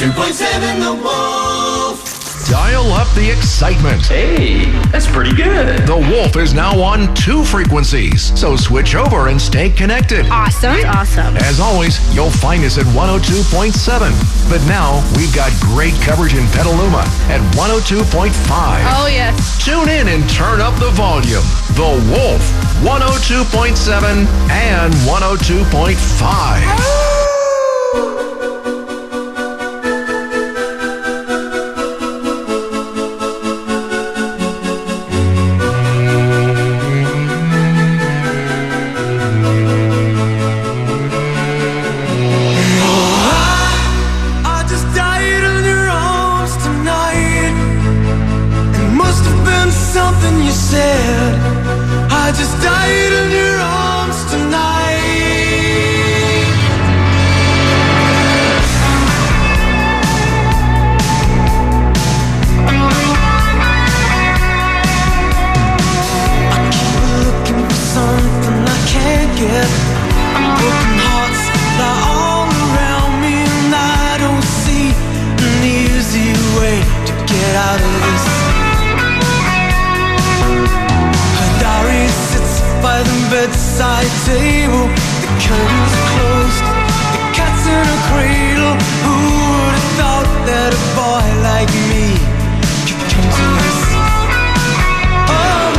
102.7 The Wolf. Dial up the excitement. Hey, that's pretty good. The Wolf is now on 2 frequencies, so switch over and stay connected. Awesome. As always, you'll find us at 102.7. But now, we've got great coverage in Petaluma at 102.5. Oh, yes. Tune in and turn up the volume. The Wolf, 102.7 and 102.5. I just died in your arms tonight. I keep looking for something I can't get. Broken hearts lie all around me, and I don't see an easy way to get out of this. By the bedside table, the curtains are closed, the cat's in a cradle. Who would have thought that a boy like me could come to this? Oh,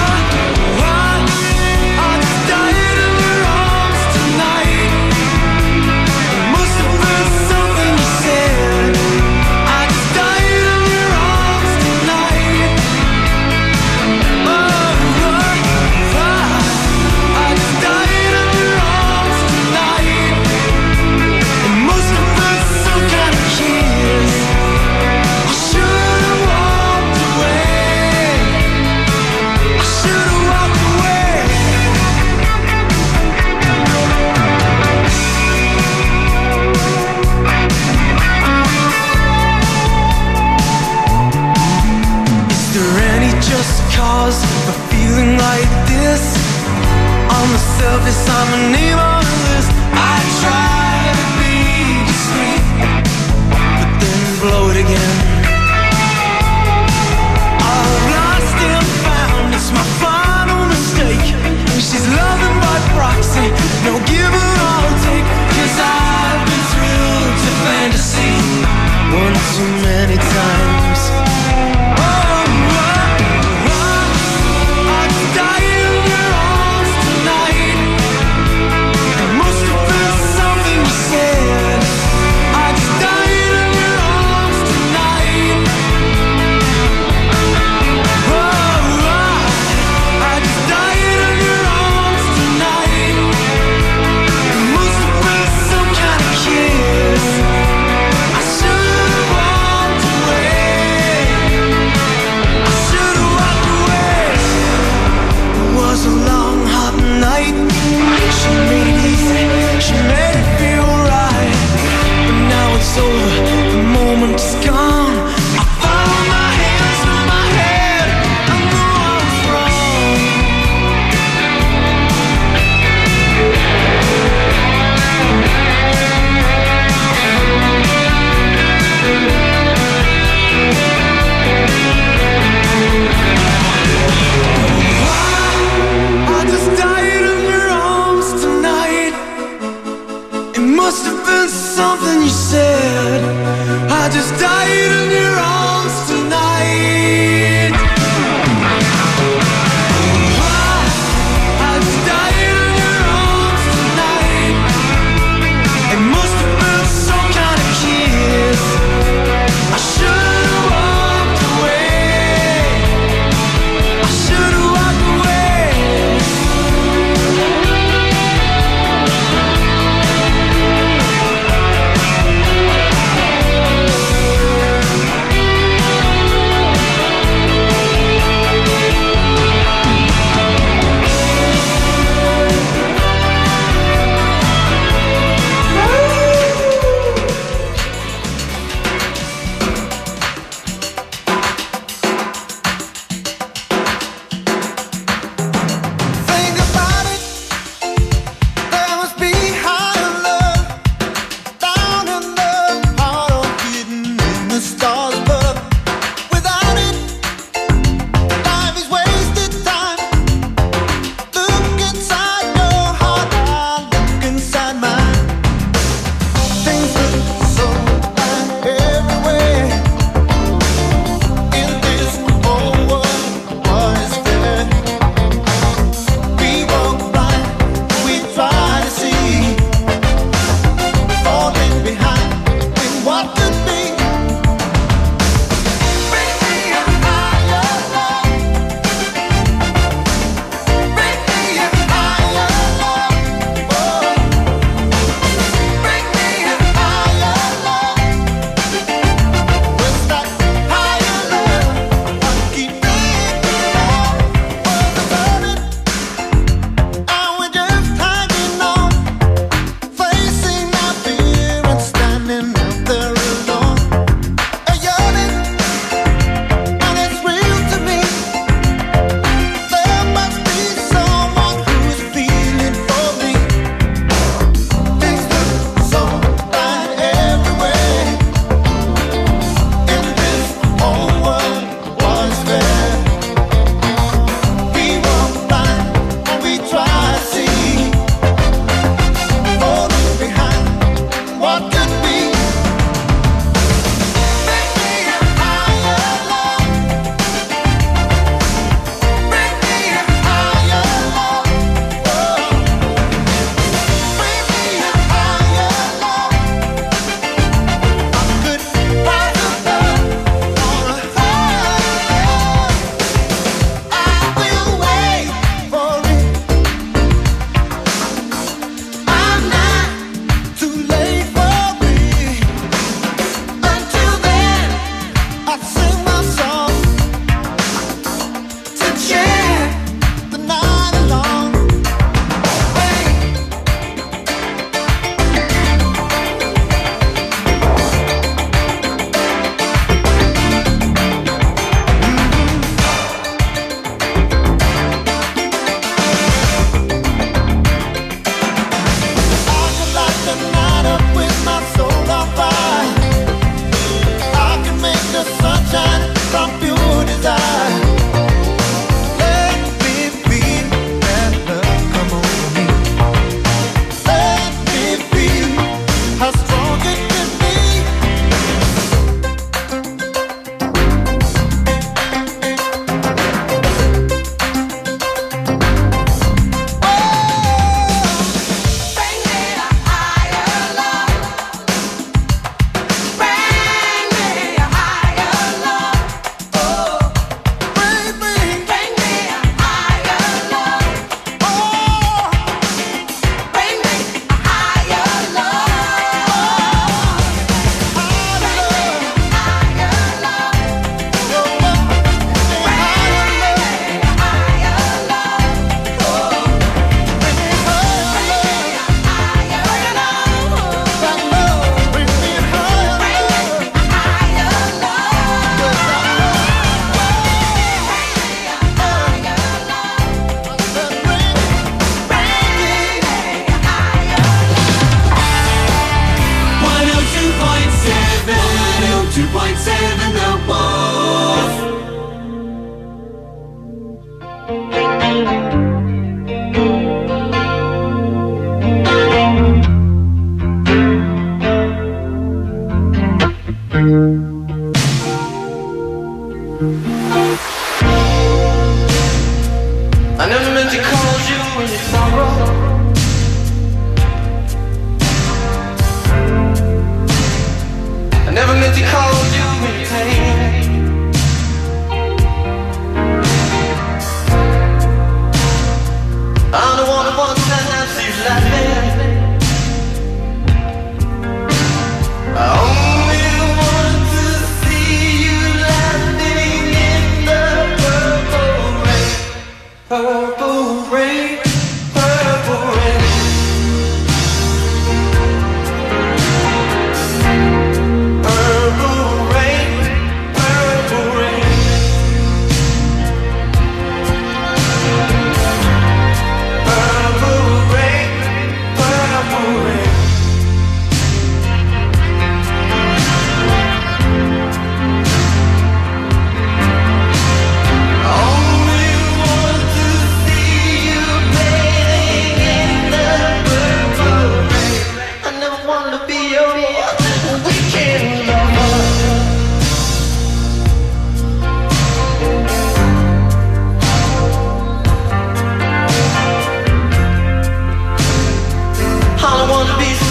I just died in your arms tonight. It must have been something you said. I just died in your arms tonight. Cause for feeling like this. On the surface I'm a name on the list. I try to be discreet, but then blow it again. I've lost and found, it's my final mistake. She's loving by proxy, no give or I'll take. Cause I've been thrilled to fantasy one too many times.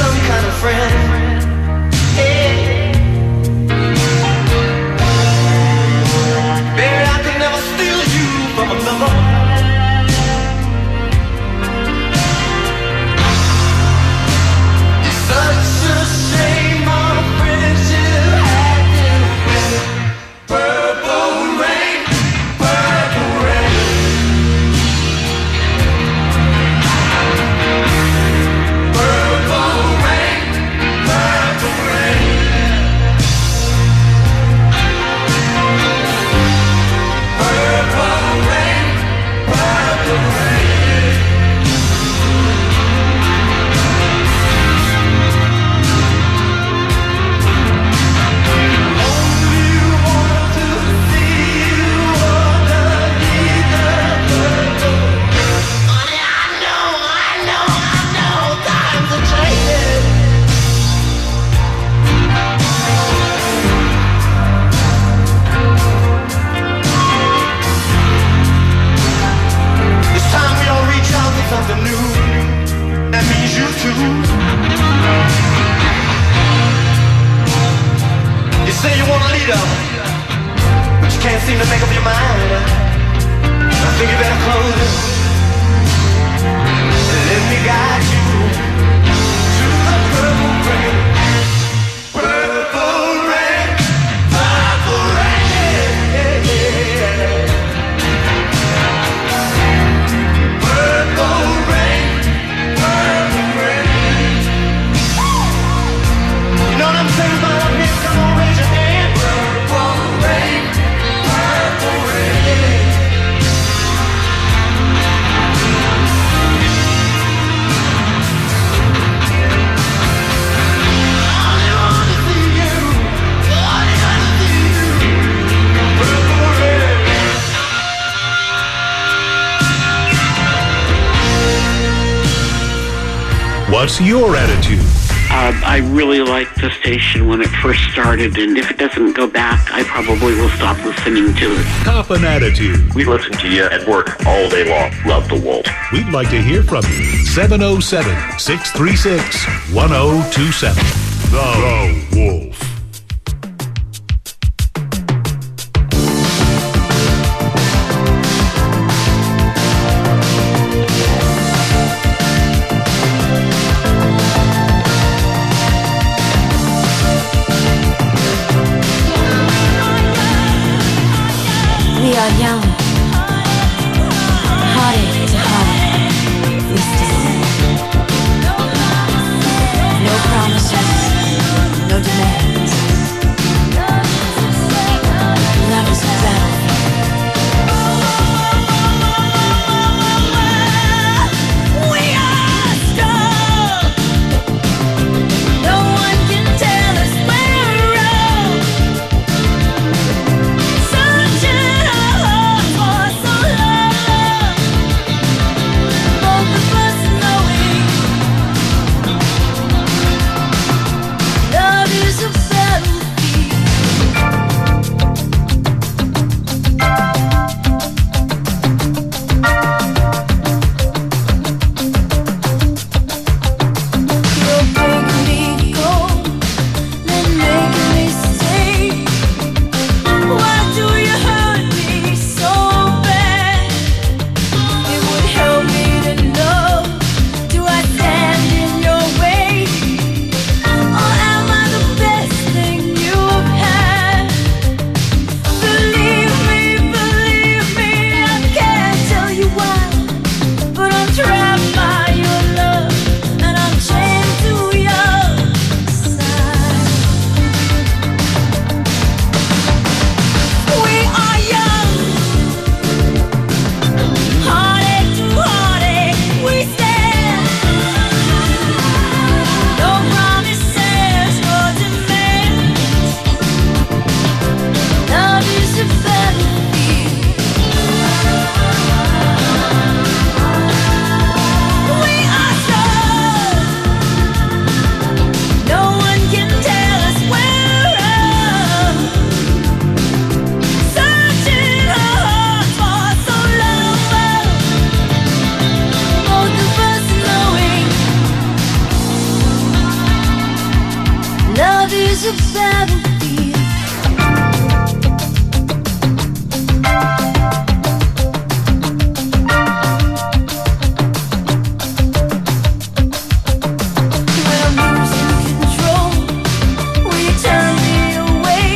some kind of friend. Hey. Baby, I could never steal you from another. It's such a shame our friendship had to end. Purple rain, purple rain. Purple rain, purple rain. Purple rain, purple rain. Only want to see you underneath the purple. Honey, I know, times are changing. It's time we all reach out for something new. That means you too. You say you want a leader, but you can't seem to make up your mind. I think you better close it and let me guide you to the purple rain. Purple rain, purple rain. Purple rain, purple rain. You know what I'm saying about up here? Come on, raise your hand. Purple rain, purple rain. I want to see you. I want to see you. Purple rain. What's your attitude? I really liked the station when it first started, and if it doesn't go back, I probably will stop listening to it. Cop an attitude. We listen to you at work all day long. Love the Wolf. We'd like to hear from you. 707-636-1027. The Wolf. We are young, heartache to heartache, we stand. No promises, no demands. is a battlefield. When I'm losing control, will you turn me away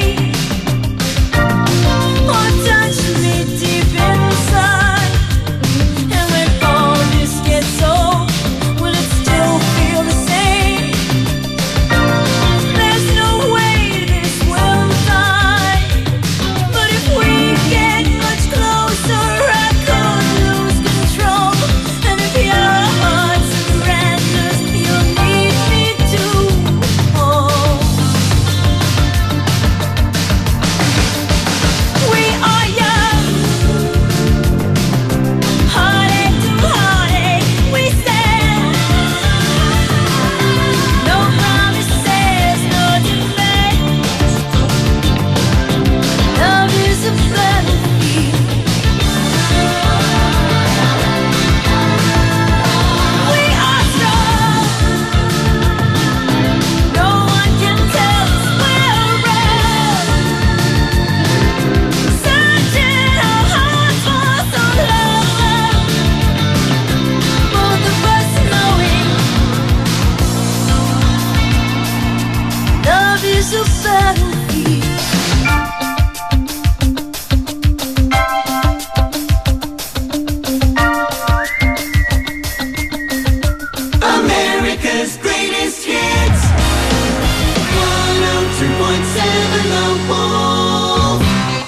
or touch me deep inside? And when all this gets old, will it still feel the same? There's no way this will die. But if we get much closer, I could lose control. And if your heart surrenders, you'll need me to hold. We are young, heartache to heartache, we stand. No promises, no defense. Love is a battlefield. We are strong. No one can tell us we're wrong. Searching our hearts for some love. Both of us knowing love is a battlefield. America's greatest hits. 102.7 The Wolf.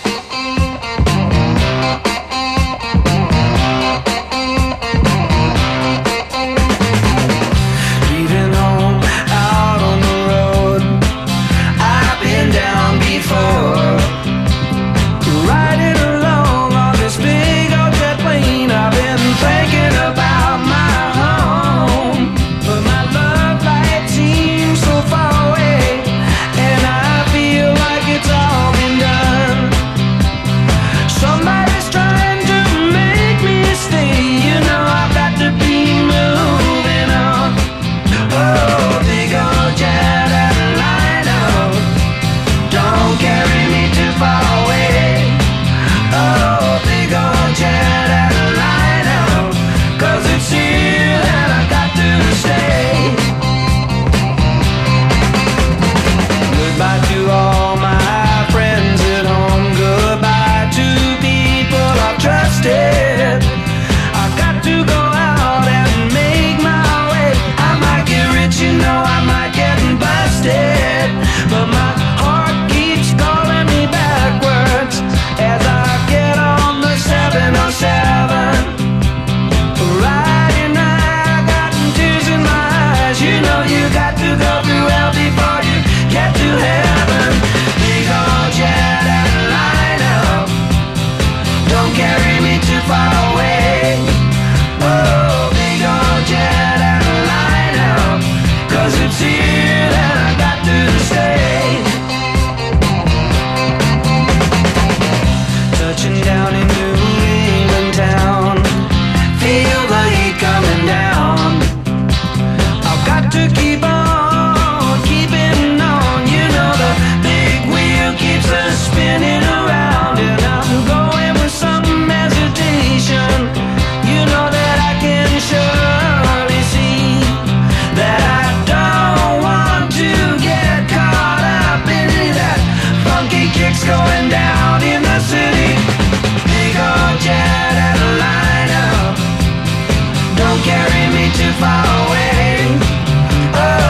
Leaving home out on the road, I've been down before. Riding along on this big old jet plane, I've been thinking about my home. But my love light seems so far away, and I feel like it's all been done. Somebody's trying to make me stay, you know I've got to be moving on. Oh, big old jet Atlanta, don't carry me too far away. Oh, big old jet Atlanta, 'cause it's here that I got to stay. Goodbye to all my friends at home. Goodbye to people I've trusted. I've got to go out and make my way. I might get rich, you know, I might get busted, but my heart keeps calling me backwards as I get on the 707. Riding, I got tears in my eyes. You know you got to go through hell before you get to heaven. Big old jet Atlanta, don't carry me too far away. Oh, big old jet Atlanta, 'cause it's here that I got to stay. Touching down in New England town, feel the heat coming down. I've got to keep on keeping on. You know the big wheel keeps us spinning around, and I'm going with some hesitation. You know that I can surely see that I don't want to get caught up in that funky kicks going down in the city. Big old jet Atlanta, don't carry me too far away. Oh,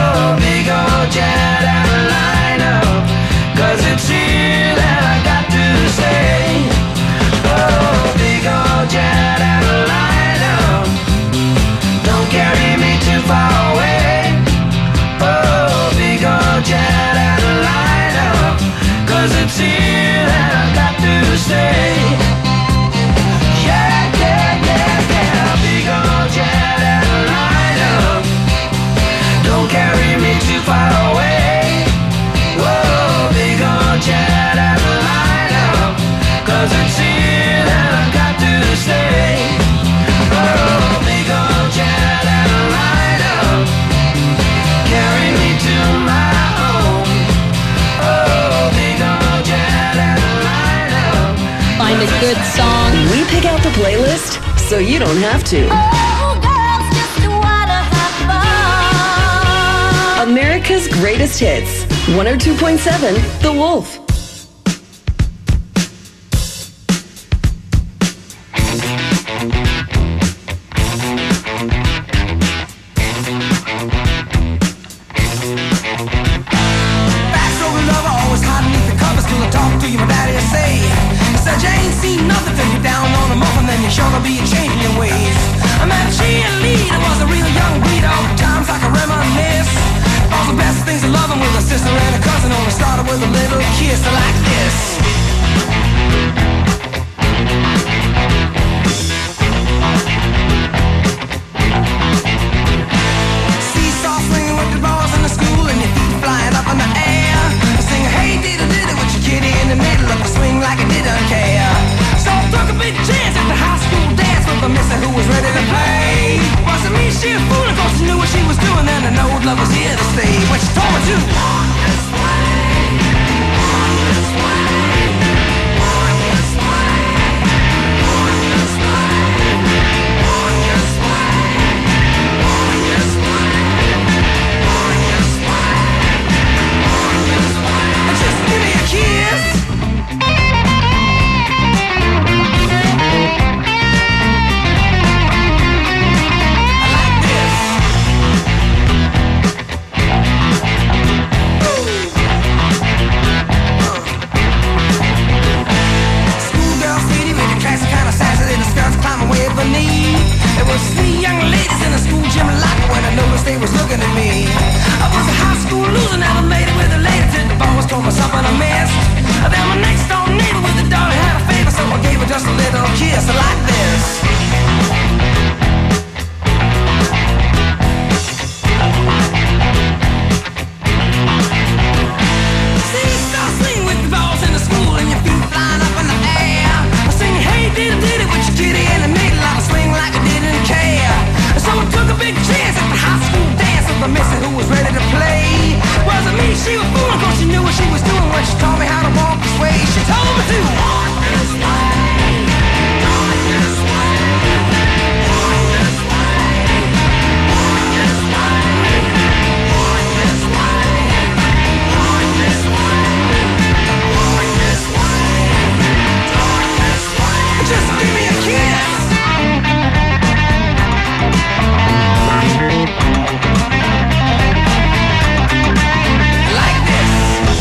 good song. We pick out the playlist so you don't have to. Oh, girls just wanna have fun. America's Greatest Hits. 102.7 The Wolf. Backstory lover, always hiding beneath the covers till I talk to you, my daddy will say. He said you ain't seen nothing till you're down on the muffin, then you're sure to be changing your ways. I met a cheerleader, was a real young breed, all the times I can reminisce. All the best things of loving with a sister and a cousin, only started with a little kiss like this. Seesaw swinging with the balls in the school and your feet flying up in the air. Sing hey diddle diddle with your kitty in the middle of the swing like it didn't care. So I took a big chance at the high school dance with a mister who was ready to play. Wasn't me, she a fool, of course she knew what she was doing, and I know love was here to stay. When she told me to walk this way, walk this way, walk this way, walk this way, walk this way, walk this way, walk this way, walk this way. Just give me a kiss. There was 3 young ladies in a school gym locker when I noticed they was looking at me. I was a high school loser, never made it with a lady till the boss told me something I missed. Then my next door neighbor with a daughter had a favor, so I gave her just a little kiss like this. See, start swinging with the balls in the school and your feet flying up in the air. I sing hey diddle diddle with your kitty in the middle of a swing like I didn't care. So I took a big chance at the high school dance with a missy who was ready to play. Wasn't me, she was fooling, cause she knew what she was doing when she taught me how to walk this way. She told me to walk this way, walk this way, walk this way, walk this way, walk this way, walk this way, walk this way, walk this way. Just give me a kiss. Like this.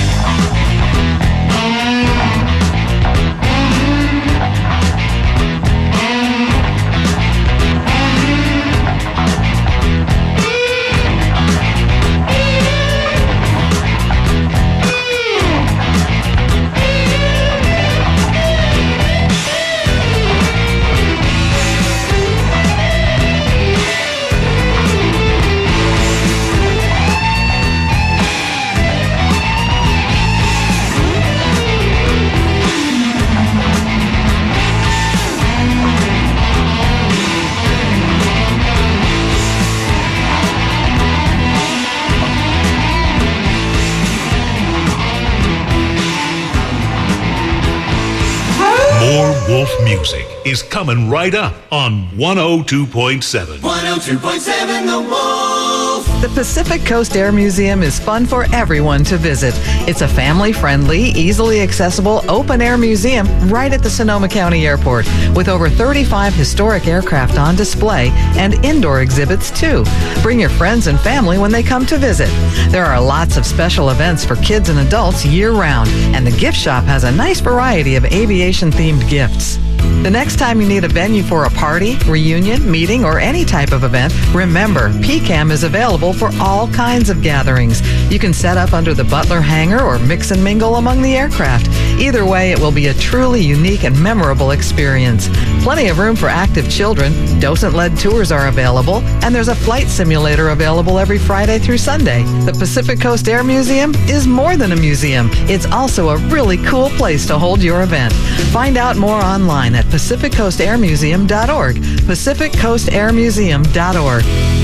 More Wolf music is coming right up on 102.7. 102.7 The Wolf. The Pacific Coast Air Museum is fun for everyone to visit. It's a family-friendly, easily accessible, open-air museum right at the Sonoma County Airport with over 35 historic aircraft on display and indoor exhibits too. Bring your friends and family when they come to visit. There are lots of special events for kids and adults year-round, and the gift shop has a nice variety of aviation-themed gifts. The next time you need a venue for a party, reunion, meeting, or any type of event, remember, PCAM is available for all kinds of gatherings. You can set up under the Butler hangar or mix and mingle among the aircraft. Either way, it will be a truly unique and memorable experience. Plenty of room for active children, docent-led tours are available, and there's a flight simulator available every Friday through Sunday. The Pacific Coast Air Museum is more than a museum. It's also a really cool place to hold your event. Find out more online at PacificCoastAirMuseum.org. PacificCoastAirMuseum.org.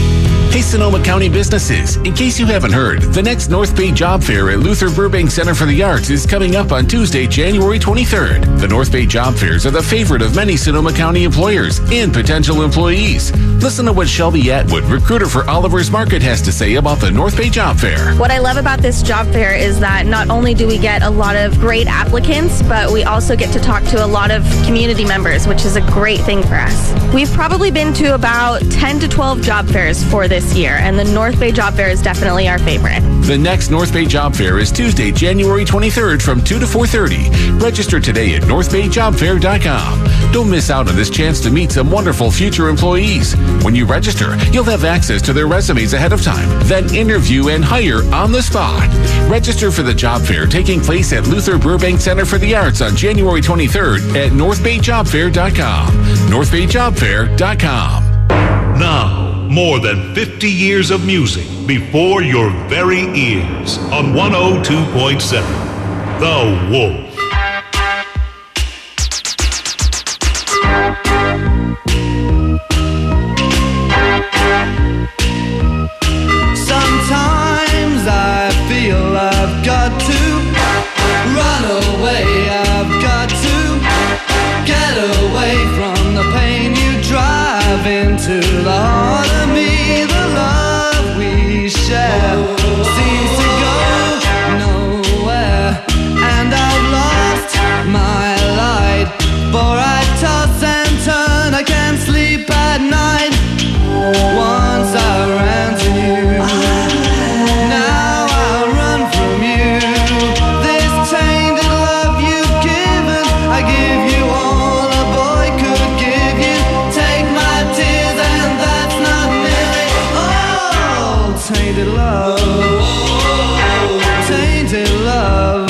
Hey, Sonoma County businesses, in case you haven't heard, the next North Bay Job Fair at Luther Burbank Center for the Arts is coming up on Tuesday, January 23rd. The North Bay Job Fairs are the favorite of many Sonoma County employers and potential employees. Listen to what Shelby Atwood, recruiter for Oliver's Market, has to say about the North Bay Job Fair. What I love about this job fair is that not only do we get a lot of great applicants, but we also get to talk to a lot of community members, which is a great thing for us. We've probably been to about 10 to 12 job fairs for this year, and the North Bay Job Fair is definitely our favorite. The next North Bay Job Fair is Tuesday, January 23rd from 2 to 4:30. Register today at northbayjobfair.com. Don't miss out on this chance to meet some wonderful future employees. When you register, you'll have access to their resumes ahead of time, then interview and hire on the spot. Register for the job fair taking place at Luther Burbank Center for the Arts on January 23rd at northbayjobfair.com. northbayjobfair.com. Now, more than 50 years of music before your very ears on 102.7 The Wolf. Sometimes I feel I've got to run away, I've got to get away from the pain you drive into the heart of me. The love we share seems to go nowhere, and I've lost my light, for I toss and turn, I can't sleep at night. Once I ran to you, now I run from you. This tainted love you've given, I give you all a boy could give you. Take my tears and that's not nearly all. Tainted love, tainted love.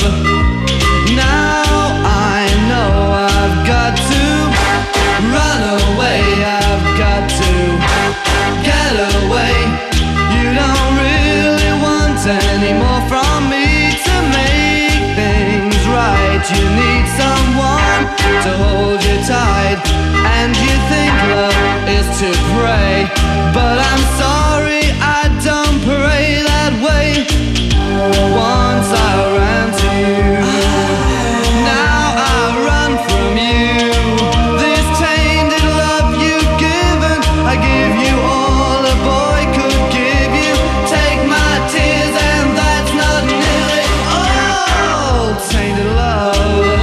Now I know I've got to run away, I've got to get away. You don't really want any more from me to make things right. You need someone to hold you tight, and you think love is to pray, but I'm sorry, I don't pray that way. Once I ran to you, now I run from you. This tainted love you've given, I give you all a boy could give you. Take my tears and that's not nearly all. Tainted love,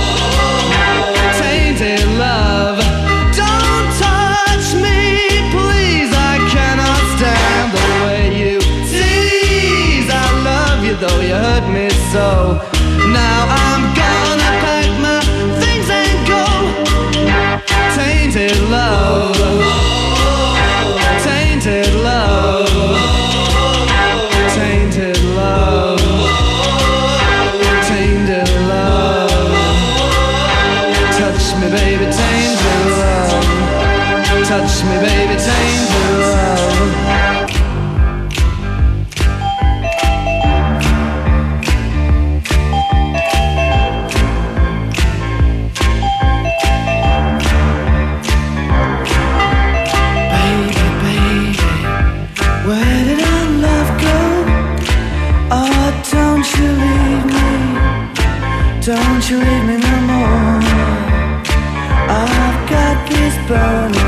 tainted love. Don't touch me, please, I cannot stand the way you tease. I love you though you hurt me so. Now I'm gonna pack my things and go. Tainted love, tainted love, tainted love, tainted love. Touch me baby, tainted love. Touch me baby, tainted love. Where did our love go? Oh, don't you leave me. Don't you leave me no more. I've got this burning